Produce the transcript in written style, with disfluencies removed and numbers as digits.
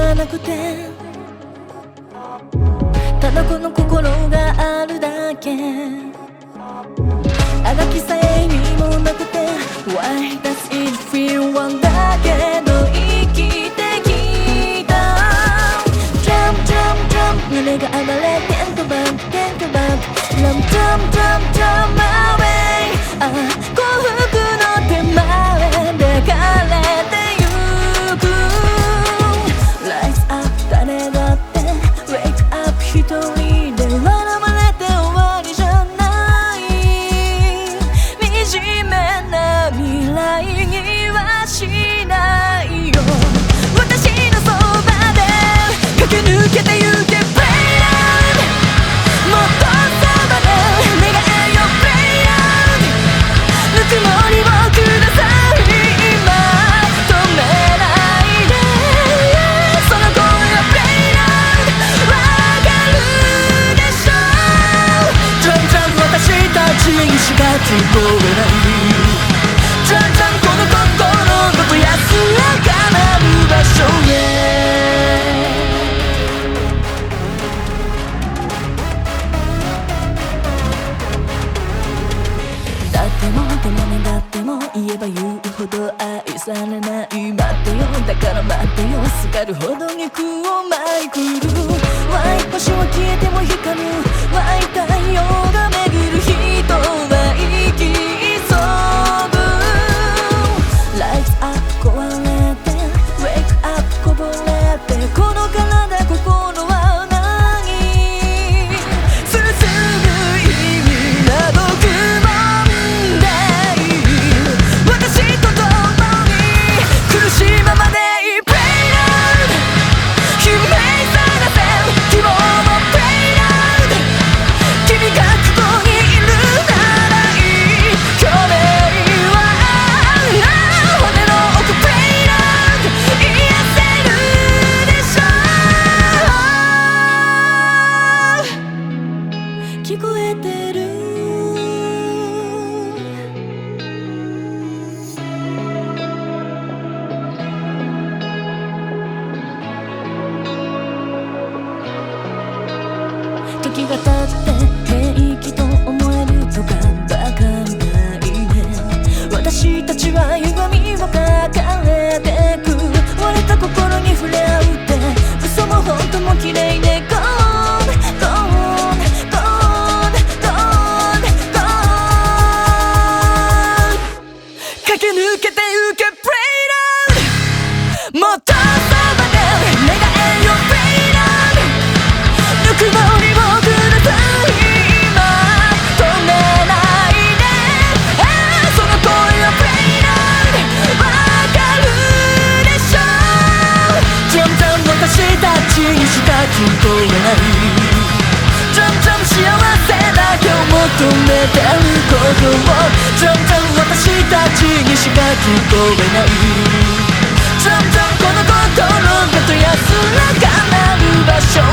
はなくて、ただこの心があるだけ。あがきさえ意味もなくて Why does it feel one だけど生きてきた。 Jump jump jump 胸が暴れテントバンクテントバンク Jump jump jump jump away あ幸福の手前で枯れてゆく Rise up 誰だって Wake up 一人で笑われて終わりじゃない惨めな未来にはしないよ。私のそばで駆け抜けてゆけ Play loud もっとそばで願えよ Play loud ぬくもりをください今止めないでその声を Play loud わかるでしょ Jump jump 私たちにしか聞こえないじゃんじゃんこの心ごと安らかなる場所へ。だってもでもねだっても言えば言うほど愛されない待ってよだから待ってよすがるほど肉を舞いくる Why 星は消えても光る Why 太陽が巡る人は生き急ぐ Lights up 壊れて Wake up こぼれてこの体心は何進む意味などくもんでいい私と共に苦しいままでいい Play loud 悲鳴さらせ希望も Play loud 君がここにいるならいい今日では骨の奥 Play loud 癒せるでしょ聞こえてる時が経って平気と思えるとかバカないね私たちは歪みを抱えてく割れた心に触れ合うって嘘も本当も綺麗ね Gone Gone Gone Gone Gone 駆け抜けてゆけ Play loud もっとそばで願えよ Play loud ぬくもりをください今止めないでその声を Play loud わかるでしょ Jump jump 私たちにしか聞こえない Jump jump 幸せだけを求めてることを Jump jump 私たちにしか聞こえない Jump jump この心がと安らかなる場所